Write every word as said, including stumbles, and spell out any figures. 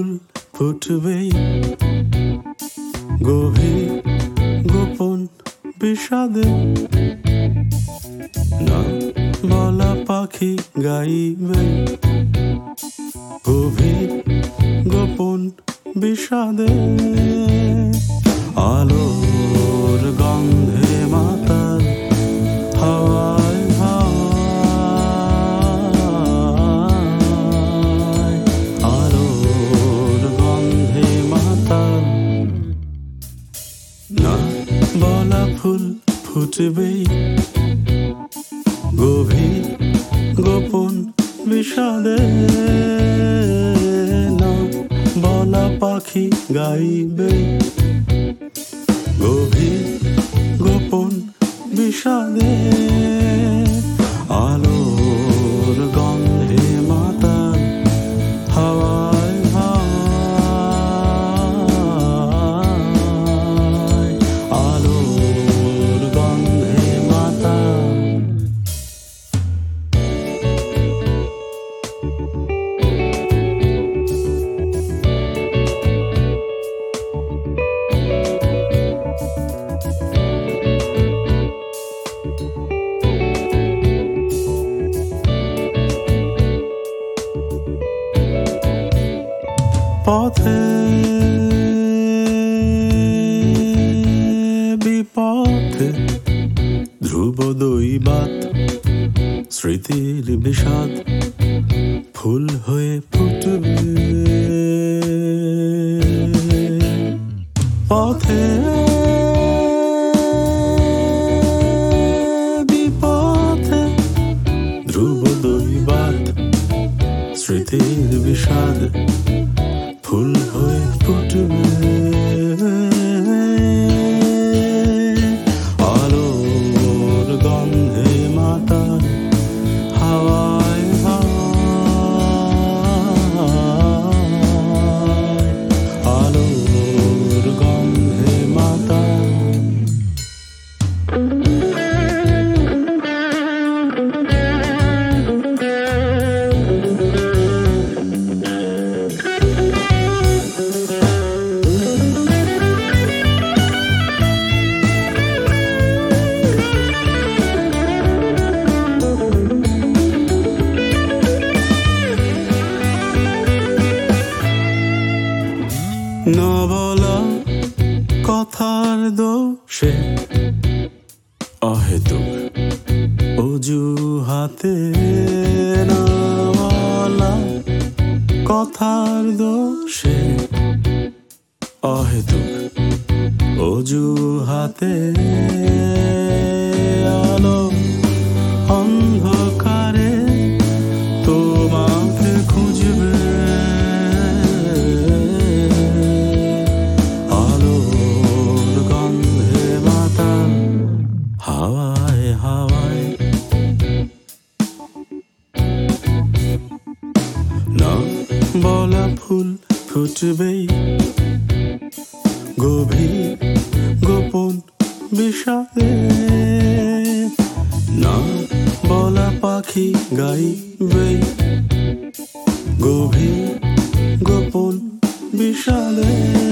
ফুল ফুটবেই গভীর গোপন বিষাদে, না বলা পাখি গাইবে গভীর গোপন বিষাদে। আলোর গন্ধে মাতাল হাওয়ায় হাওয়ায়, আলোর গন্ধে মাতাল, না বলা ফুল ফুটবেই গভীর গোপন বিষাদে, না বলা পাখি গাইবে গভীর গোপন বিষাদে। আলোর গন্ধে মাতাল হাওয়ায় হাওয়ায়, আলোর গন্ধে মাতাল। পথে বিপথে ধ্রুব দৈবাত, স্মৃতির বিষাদ ফুল হয়ে ফুটবে। পথে বিপথে ধ্রুব দৈবাত, স্মৃতির বিষাদ ফুল হয়ে ফুটবে। আলোর গন্ধে মাতাল হাওয়ায় হাওয়ায়, আলোর গন্ধে মাতাল। না বলা কথার দোষে অহেতুক অজুহাতে, না বলা কথার দোষে অহেতুক অজুহাতে। আলো অন্ধকারে তোমাকে খুঁজবে, আলোর গন্ধে মাতাল হাওয়ায় হাওয়ায়, না বলা ফুল ফুটবেই গভীর গোপন বিষাদে, না বলা পাখি গাইবেই গভীর গোপন বিষাদে।